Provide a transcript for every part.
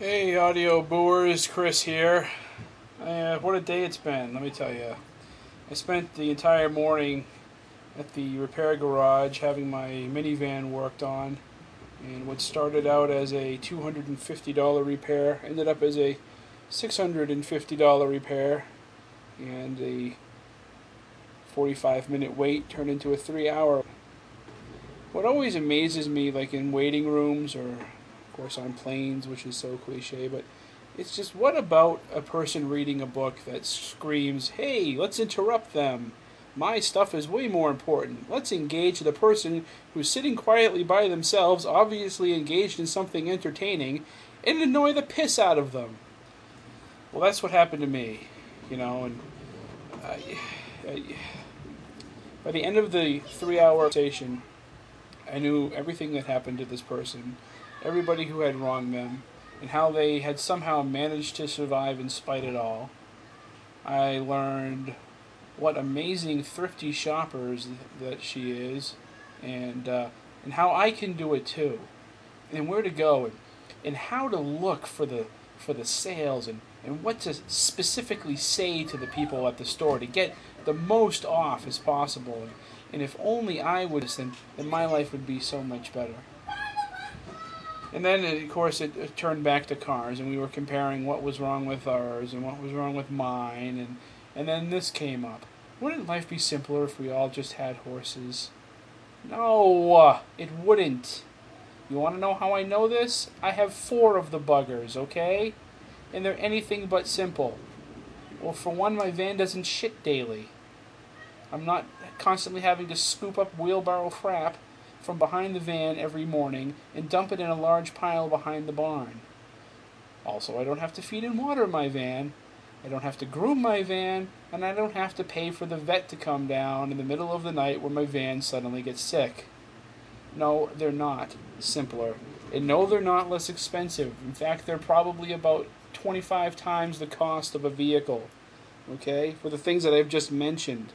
Hey, audio boers, Chris here. What a day it's been, let me tell you. I spent the entire morning at the repair garage having my minivan worked on, and what started out as a $250 repair ended up as a $650 repair, and a 45-minute wait turned into a 3-hour. What always amazes me, like in waiting rooms or, of course, on planes, which is so cliche, but it's just what about a person reading a book that screams, hey, let's interrupt them? My stuff is way more important. Let's engage the person who's sitting quietly by themselves, obviously engaged in something entertaining, and annoy the piss out of them. Well, that's what happened to me, and I, I, by the end of the 3-hour session, I knew everything that happened to this person, everybody who had wronged them, and how they had somehow managed to survive in spite of it all. I learned what amazing thrifty shoppers that she is, and how I can do it too, and where to go, and how to look for the sales, and what to specifically say to the people at the store to get the most off as possible. And if only I would, then my life would be so much better. And then, of course, it turned back to cars, and we were comparing what was wrong with ours and what was wrong with mine, and then this came up. Wouldn't life be simpler if we all just had horses? No, it wouldn't. You want to know how I know this? I have 4 of the buggers, okay? And they're anything but simple. Well, for one, my van doesn't shit daily. I'm not constantly having to scoop up wheelbarrow crap from behind the van every morning and dump it in a large pile behind the barn. Also, I don't have to feed and water my van, I don't have to groom my van, and I don't have to pay for the vet to come down in the middle of the night when my van suddenly gets sick. No, they're not simpler. And no, they're not less expensive. In fact, they're probably about 25 times the cost of a vehicle. Okay? For the things that I've just mentioned.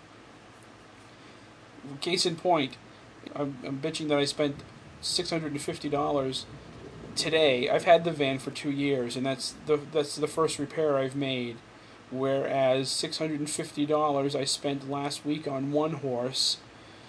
Case in point, I'm bitching that I spent $650 today. I've had the van for 2 years, and that's the first repair I've made. Whereas $650 I spent last week on one horse,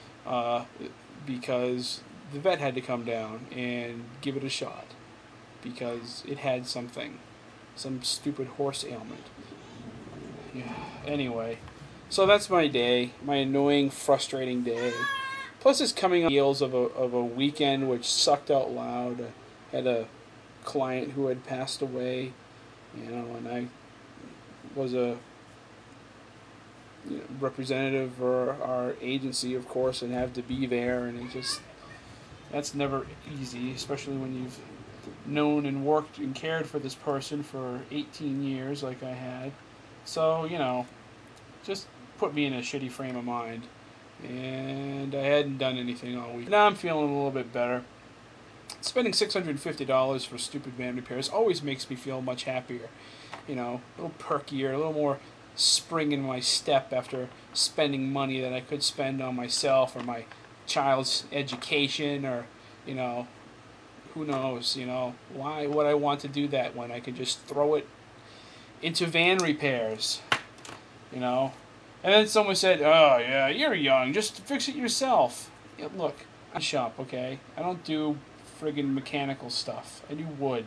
because the vet had to come down and give it a shot because it had some stupid horse ailment. Yeah. Anyway, so that's my day, my annoying, frustrating day. Plus, it's coming on the heels of a weekend which sucked out loud. I had a client who had passed away, and I was a representative for our agency, of course, and have to be there, and that's never easy, especially when you've known and worked and cared for this person for 18 years like I had. So, just put me in a shitty frame of mind. And I hadn't done anything all week. Now I'm feeling a little bit better. Spending $650 for stupid van repairs always makes me feel much happier. A little perkier, a little more spring in my step after spending money that I could spend on myself or my child's education or, who knows, why would I want to do that when I could just throw it into van repairs, And then someone said, oh, yeah, you're young, just fix it yourself. Yeah, look, I shop, okay? I don't do friggin' mechanical stuff. I do wood.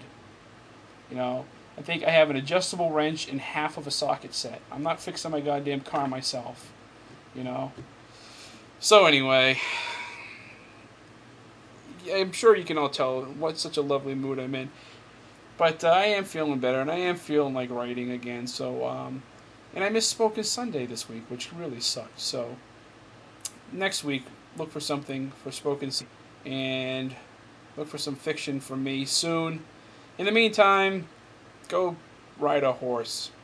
I think I have an adjustable wrench and half of a socket set. I'm not fixing my goddamn car myself, So anyway, I'm sure you can all tell what such a lovely mood I'm in. But I am feeling better, and I am feeling like writing again, so, and I missed Spoken Sunday this week, which really sucked. So next week, look for something for Spoken Sunday, and look for some fiction from me soon. In the meantime, go ride a horse.